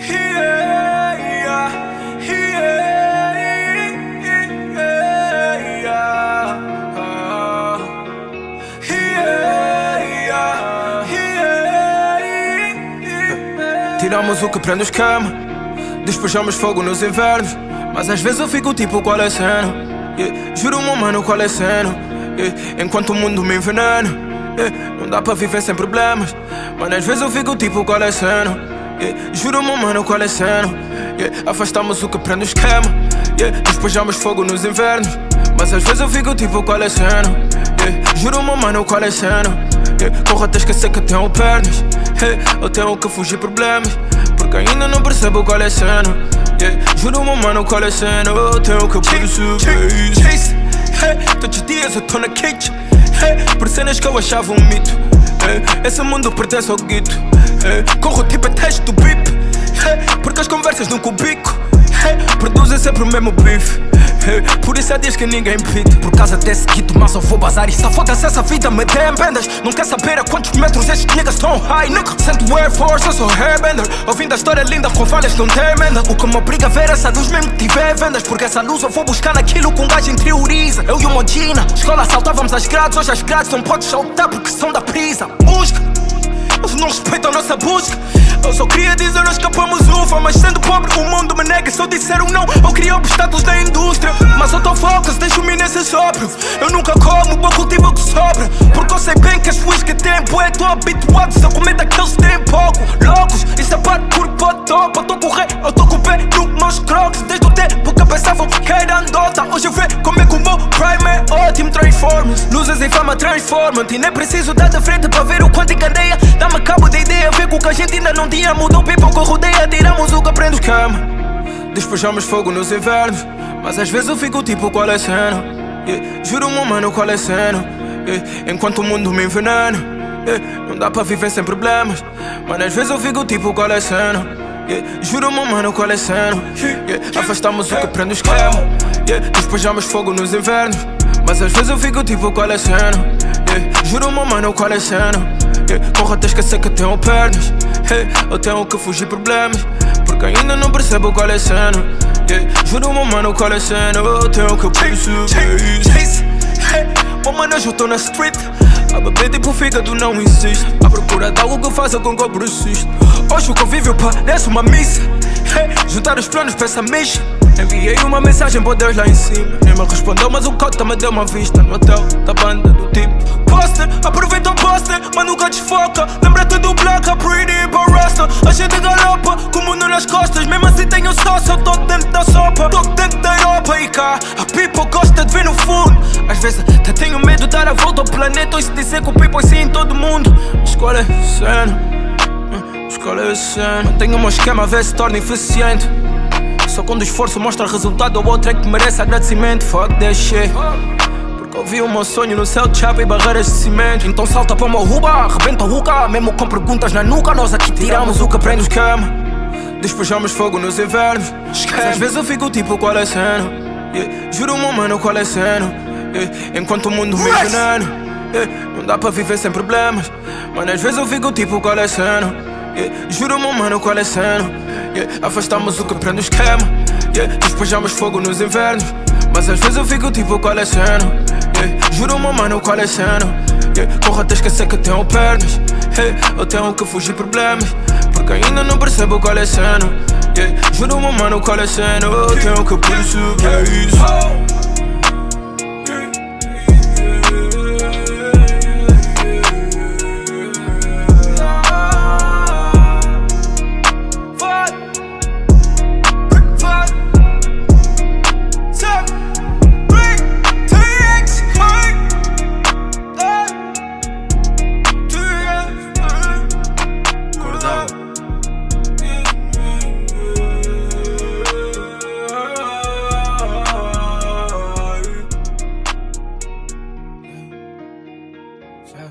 Tiramos o que prende o esquema, despejamos fogo nos invernos. Mas às vezes eu fico tipo, qual é a cena? Juro-me, mano, qual é a cena? Enquanto o mundo me envenena, não dá para viver sem problemas. Mano, às vezes eu fico tipo, qual é a cena? Juro-me, mano, qual é a cena? Afastamos o que prende o esquema, despejamos fogo nos invernos. Mas às vezes eu fico tipo, qual é a cena? Juro-me, mano, qual é a cena? Corro até esquecer que tenho pernas. Eu tenho que fugir problemas, porque ainda não percebo qual é a cena. Juro-me, mano, qual é a cena? Eu tenho que perceber. Todos os dias eu tô na kitchen, por cenas que eu achava um mito. Esse mundo pertence ao guito. Corro tipo a teste do bip, porque as conversas num cubico produzem sempre o mesmo bife. Por isso há dias que ninguém pede. Por causa desse guito, mas eu vou bazar. E só foda-se essa vida me tem bendas. Não quer saber a quantos metros estes niggas estão high, nigga. Sento Air Force, eu sou hairbender. Ouvindo a história linda com falhas não tem emenda. O que me obriga a ver essa luz mesmo que tiver vendas. Porque essa luz eu vou buscar naquilo que um gajo interioriza. Eu e o Modina, escola saltávamos as grades. Hoje as grades não podes saltar porque são da prisa. Busca, eles não respeitam a nossa busca. Eu só queria dizer nós escapamos ufa, mas sendo pobre o mundo me nega. Se eu disser um não, eu queria obstáculos da indústria. Mas eu tô focus, deixo-me nesse sopro. Eu nunca como, vou cultivo o que sobra. Porque eu sei bem que as fuis que tem bué. Tô habituado a comer daqueles que têm pouco. Loucos, isso é parte por topa. Eu tô correr, eu tô com o pé nos meus crocs. Desde o tempo que eu pensava que era andota. Hoje eu vejo como é que o meu prime é ótimo. Transformers, luzes em fama transformam. E nem preciso dar de frente para ver o quanto enganeia. Dá-me cabo da ideia, ver com o que a gente ainda não tinha. Mudou o people que eu rodeia, tiramos o que aprende o esquema. Despejamos fogo nos invernos, mas às vezes eu fico tipo, qual é a cena? Juro-me, mano, qual é a cena? Enquanto o mundo me envenena, não dá para viver sem problemas. Mano, às vezes eu fico tipo, qual é a cena? Juro-me, mano, qual é a cena? Afastamos o que prende o esquema, despejamos fogo nos invernos. Mas às vezes eu fico tipo, qual é a cena? Juro-me, mano, qual é a cena? Corro até esquecer que tenho pernas. Eu tenho que fugir problemas, porque ainda não percebo qual é a cena. Juro-me, mano, qual é a cena? Eu tenho que perceber. Oh, mano, hoje eu tô na street. A beber tipo fígado não existe. À procura de algo que faça com que eu persisto. Hoje o convívio parece uma missa. Juntar os planos pra essa mission. Enviei uma mensagem para Deus lá em cima. Nem me respondeu, mas o cota me deu uma vista. No hotel da banda do tipo Poster, aproveita o poster, mas nunca desfoca. Lembra-te do Black, a Pretty para Rasta. A gente galopa, com o mundo nas costas. Mesmo assim tenho sócio, eu tô dentro da sopa. Tô dentro da Europa e cá a people gosta de ver no fundo. Às vezes até tenho medo de dar a volta ao planeta. Ou se dizer que o people é assim em todo mundo. Escolha a cena, escolha a cena. Mantenho o meu esquema a ver se torna eficiente. Só quando o esforço mostra resultado, o outro é que merece agradecimento. Fuck that shit. Porque eu vi o meu sonho no céu de chapa e barreiras de cimento. Então salta para o meu ruba, arrebenta o ruca. Mesmo com perguntas na nuca, nós aqui tiramos o que prende o esquema. Despejamos fogo nos invernos. Mas às vezes eu fico tipo, qual é a cena? Juro-me, mano, qual é a cena? Enquanto o mundo me envenena, não dá para viver sem problemas. Mano, às vezes eu fico tipo, qual é a cena? Juro-me, mano, qual é a cena? Afastamos o que prende o esquema, despejamos fogo nos invernos. Mas às vezes eu fico tipo, qual é a cena? Juro-me, mano, qual é a cena? Corro até esquecer que tenho pernas. Eu tenho que fugir problemas, porque ainda não percebo qual é a cena. Juro-me, mano, qual é a cena? Eu tenho que perceber isso.